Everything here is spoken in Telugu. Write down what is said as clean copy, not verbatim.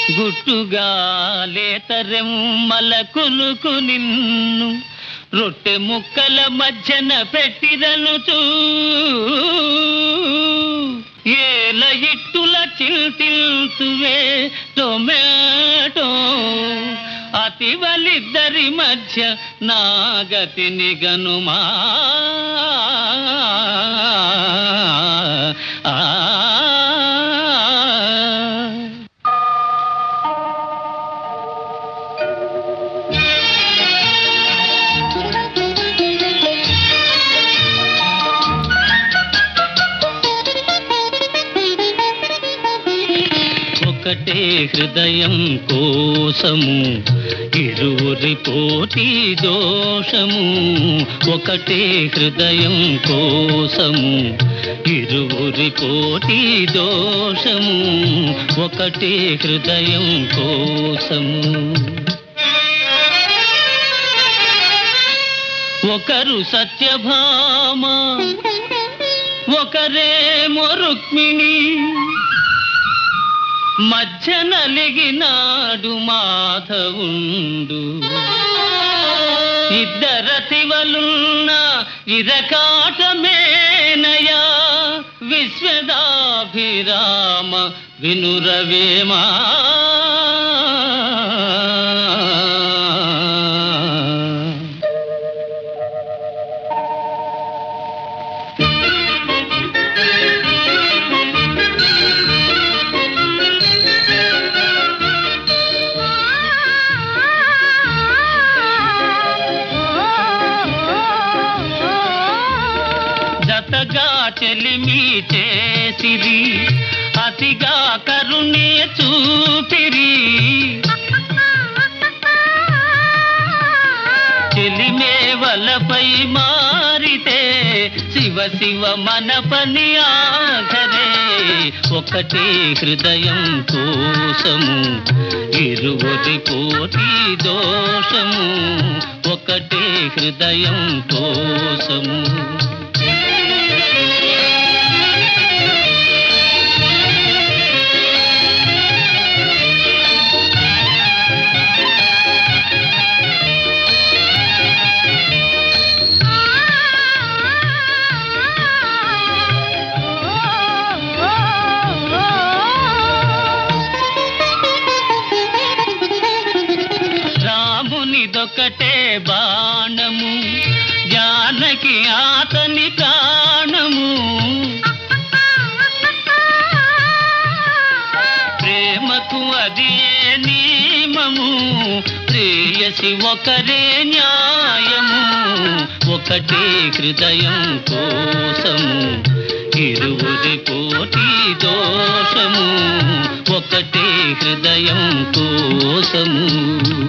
గుట్టుగా లేతరెమ్మల కులుకు నిన్ను రొట్టె ముక్కల మధ్యన పెట్టిదనుచూ ఏల ఇట్టుల చిల్తిల్తువే టొమాటో అతివలిద్దరి మధ్య నాగతిని గనుమా ఒకటే హృదయం కోసము ఇరువురి పోటీ దోషము ఒకటే హృదయం కోసము ఇరువురి పోటీ దోషము ఒకటే హృదయం కోసము ఒకరు సత్యభామ ఒకరేమో రుక్మిణి మధ్య నలిగినాడు మాధవుండు ఇద్దరతివలున్న ఇరకాటమేనయా విశ్వదాభిరామ వినురవేమా చెలిమి చేసిరి అతిగా కరుణే చూపిరి చెలిమే వలపై మారితే శివ శివ మన పని ఆఖరే ఒకటే హృదయం కోసము ఇరువురి పోటీ దోషము ఒకటే హృదయం కోసము రామునిదొకటే బాణము జానకి ఆతని ప్రాణము ప్రేమకు అది నియమము ప్రేయసి ఒకరే న్యాయము ఒకటే హృదయం కోసము ఇరువురి పోటీ దోషము ఒకటే హృదయం కోసము